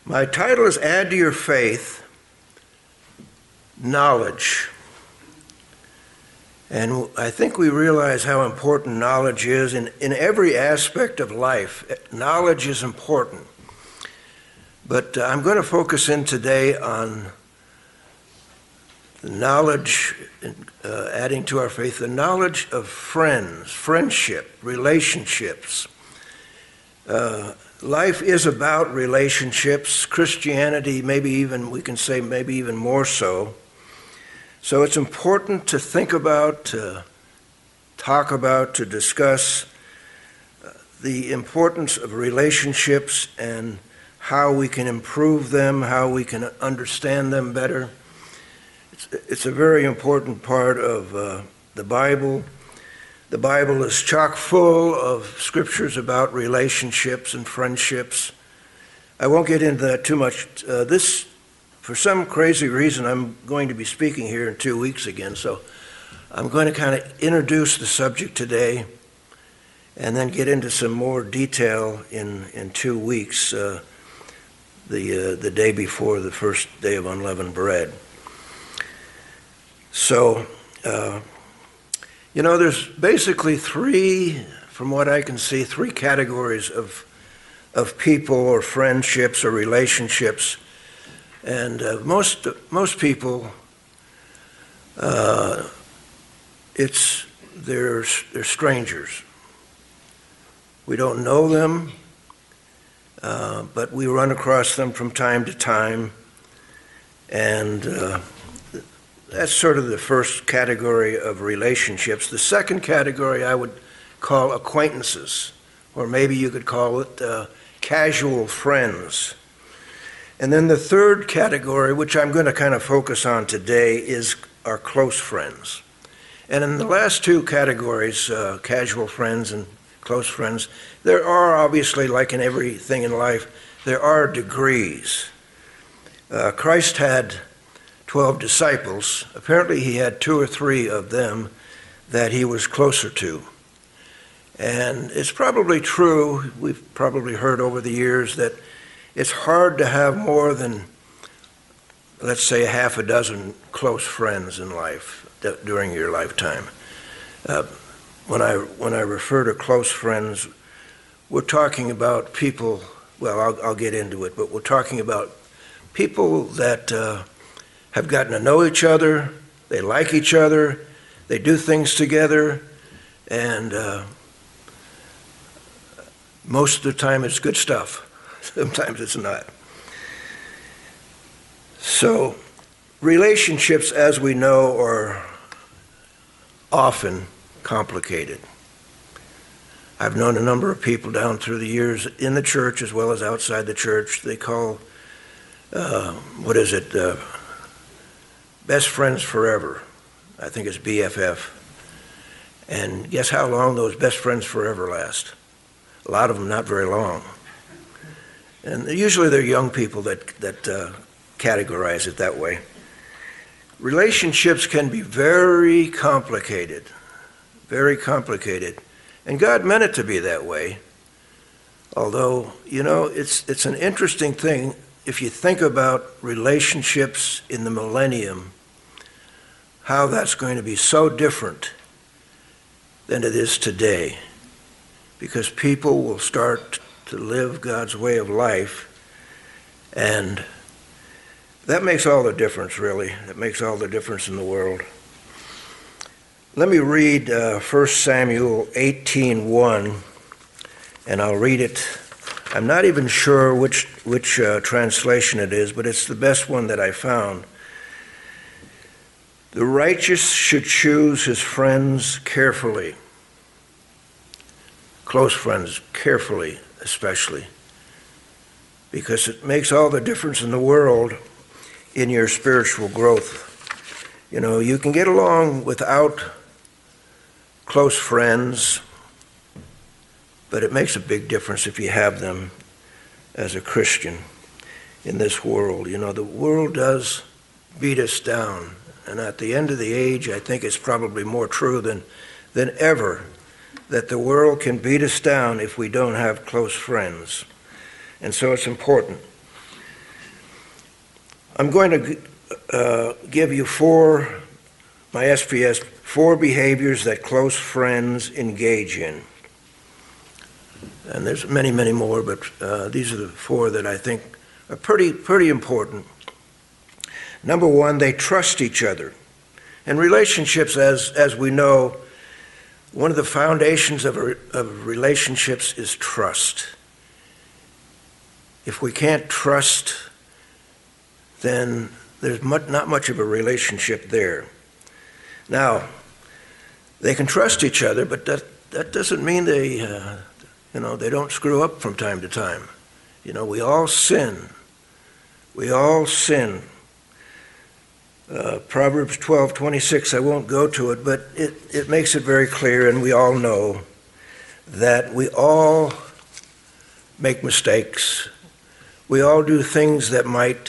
My title is Add to Your Faith, Knowledge. And I think we realize how important knowledge is in every aspect of life. Knowledge is important. But I'm going to focus in today on the knowledge, adding to our faith, the knowledge of friends, friendship, relationships. Life is about relationships. Christianity, maybe even, we can say maybe even more so. So it's important to think about, to talk about, to discuss the importance of relationships and how we can improve them, how we can understand them better. It's a very important part of the Bible. The Bible is chock full of scriptures about relationships and friendships. I won't get into that too much. For some crazy reason, I'm going to be speaking here in 2 weeks again, so I'm going to kind of introduce the subject today and then get into some more detail in 2 weeks, the day before the first day of unleavened bread. So, there's basically from what I can see, three categories of people or friendships or relationships. And most people, they're strangers. We don't know them, but we run across them from time to time. And that's sort of the first category of relationships. The second category I would call acquaintances, or maybe you could call it casual friends. And then the third category, which I'm going to kind of focus on today, is our close friends. And in the last two categories, casual friends and close friends, there are obviously, like in everything in life, there are degrees. Christ had 12 disciples. Apparently he had 2 or 3 of them that he was closer to. And it's probably true, we've probably heard over the years, that it's hard to have more than, let's say, half a dozen close friends in life during your lifetime. When I refer to close friends, we're talking about people, well, I'll get into it, but we're talking about people that have gotten to know each other, they like each other, they do things together, and most of the time it's good stuff. Sometimes it's not. So relationships, as we know, are often complicated. I've known a number of people down through the years in the church as well as outside the church. They call, best friends forever. I think it's BFF. And guess how long those best friends forever last? A lot of them not very long. And usually they're young people that categorize it that way. Relationships can be very complicated, very complicated. And God meant it to be that way. Although, it's an interesting thing if you think about relationships in the millennium, how that's going to be so different than it is today. Because people will start to live God's way of life, and that makes all the difference, really. It makes all the difference in the world. Let me read 1 Samuel 18:1, and I'll read it. I'm not even sure which translation it is, but it's the best one that I found. The righteous should choose his friends carefully, close friends carefully especially, because it makes all the difference in the world in your spiritual growth. You can get along without close friends, but it makes a big difference if you have them as a Christian in this world. The world does beat us down. And at the end of the age, I think it's probably more true than ever that the world can beat us down if we don't have close friends. And so it's important. I'm going to give you my SPS, 4 behaviors that close friends engage in. And there's many, many more, but these are the 4 that I think are pretty important. Number 1, they trust each other. And relationships, as we know, one of the foundations of relationships is trust. If we can't trust, then there's not much of a relationship there. Now, they can trust each other, but that doesn't mean they don't screw up from time to time. We all sin. We all sin. Proverbs 12:26, I won't go to it, but it makes it very clear, and we all know that we all make mistakes. We all do things that might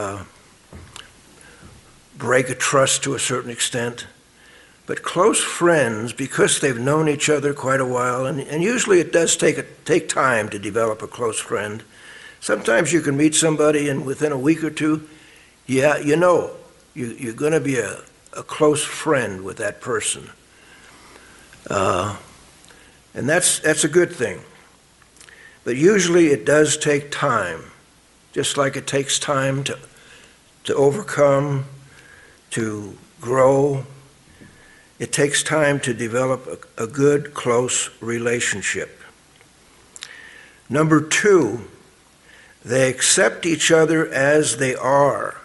break a trust to a certain extent. But close friends, because they've known each other quite a while, and usually it does take time to develop a close friend. Sometimes you can meet somebody and within a week or two, you're going to be a close friend with that person. And that's a good thing. But usually it does take time, just like it takes time to overcome, to grow. It takes time to develop a good, close relationship. Number 2, they accept each other as they are.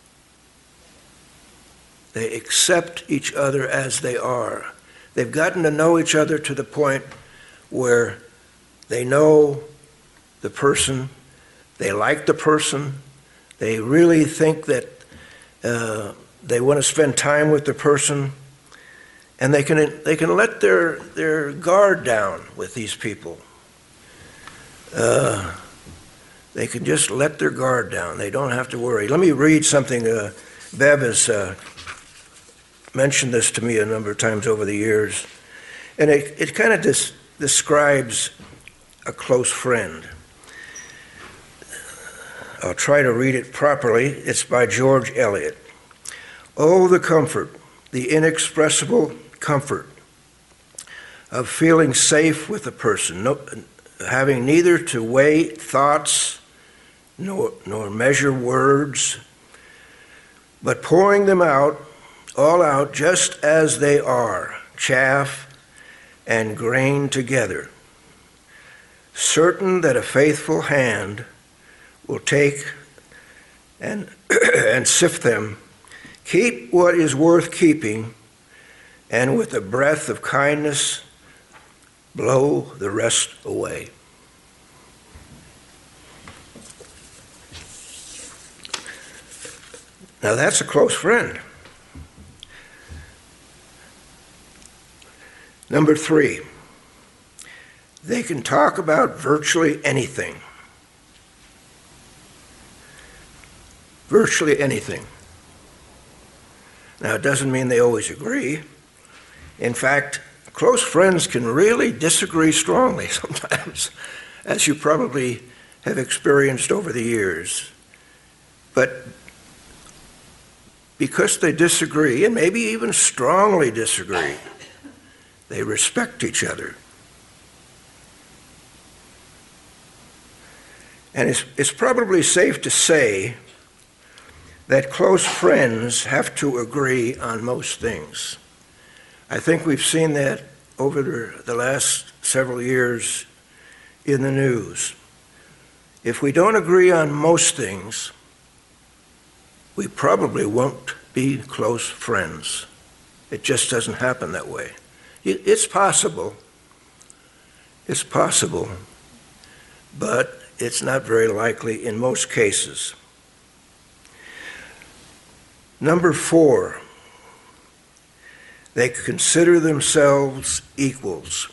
They accept each other as they are. They've gotten to know each other to the point where they know the person, they like the person, they really think that they want to spend time with the person, and they can let their guard down with these people. They can just let their guard down. They don't have to worry. Let me read something. Bev has mentioned this to me a number of times over the years, and it kind of describes a close friend. I'll try to read it properly. It's by George Eliot. Oh, the comfort, the inexpressible comfort of feeling safe with a person, having neither to weigh thoughts nor measure words, but pouring them all out just as they are, chaff and grain together, certain that a faithful hand will take and sift them, keep what is worth keeping, and with a breath of kindness blow the rest away. Now that's a close friend. Number 3, they can talk about virtually anything. Virtually anything. Now, it doesn't mean they always agree. In fact, close friends can really disagree strongly sometimes, as you probably have experienced over the years. But because they disagree, and maybe even strongly disagree, they respect each other. And it's probably safe to say that close friends have to agree on most things. I think we've seen that over the last several years in the news. If we don't agree on most things, we probably won't be close friends. It just doesn't happen that way. It's possible. It's possible, but it's not very likely in most cases. Number 4, they consider themselves equals.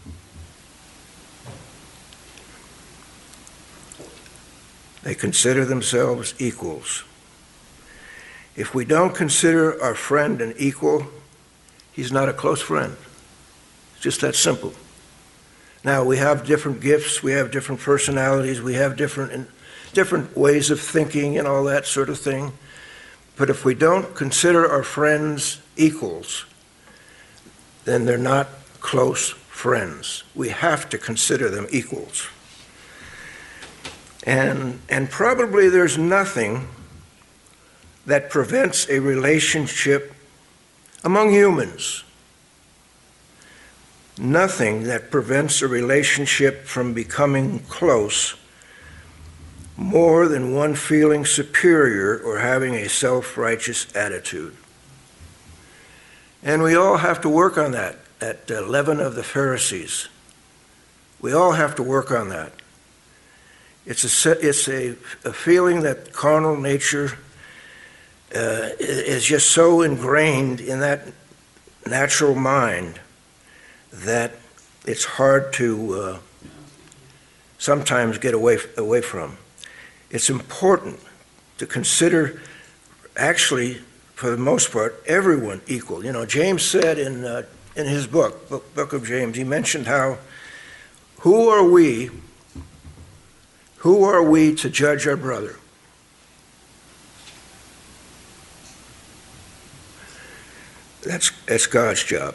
They consider themselves equals. If we don't consider our friend an equal, he's not a close friend. It's just that simple. Now, we have different gifts, we have different personalities, we have different different ways of thinking and all that sort of thing. But if we don't consider our friends equals, then they're not close friends. We have to consider them equals. And probably there's nothing that prevents a relationship among humans. Nothing that prevents a relationship from becoming close more than one feeling superior or having a self-righteous attitude. And we all have to work on that, leaven of the Pharisees. We all have to work on that. It's a feeling that carnal nature is just so ingrained in that natural mind that it's hard to sometimes get away from. It's important to consider, actually, for the most part, everyone equal. You know, James said in his book of James, he mentioned how, who are we to judge our brother? That's God's job.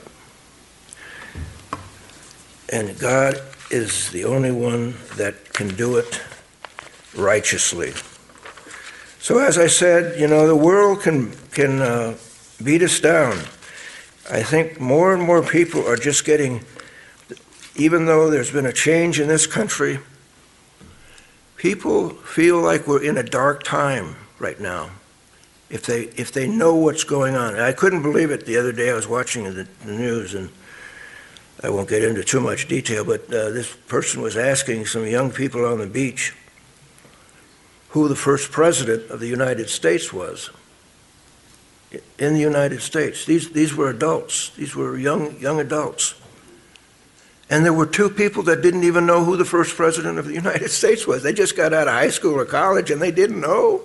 And God is the only one that can do it righteously. So as I said, you know, the world can beat us down. I think more and more people are just getting, even though there's been a change in this country, people feel like we're in a dark time right now. If they know what's going on. I couldn't believe it the other day. I was watching the news, and I won't get into too much detail, but this person was asking some young people on the beach who the first president of the United States was. In the United States. These were adults. These were young adults. And there were two people that didn't even know who the first president of the United States was. They just got out of high school or college and they didn't know.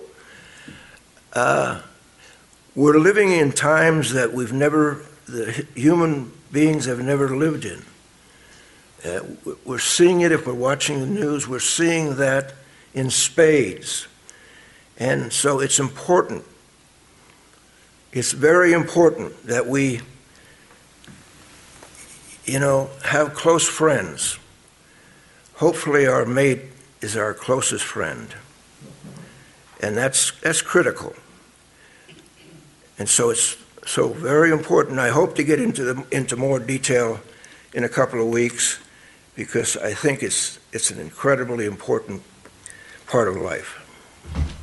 We're living in times that the human beings have never lived in. We're seeing it if we're watching the news. We're seeing that in spades. And so it's important. It's very important that we, have close friends. Hopefully our mate is our closest friend. And that's critical. And so it's so very important. I hope to get into more detail in a couple of weeks, because I think it's an incredibly important part of life.